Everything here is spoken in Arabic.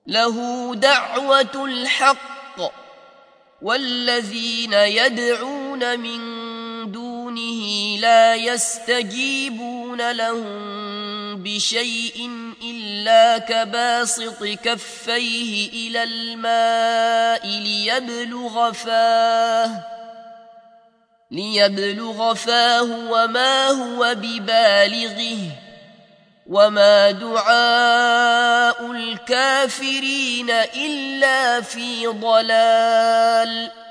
له دعوة الحق والذين يدعون من دونه لا يستجيبون لهم بشيء إلا كباسط كفيه إلى الماء ليبلغ فاه وما هو ببالغه وما دعاء الكافرين إلا في ضلال.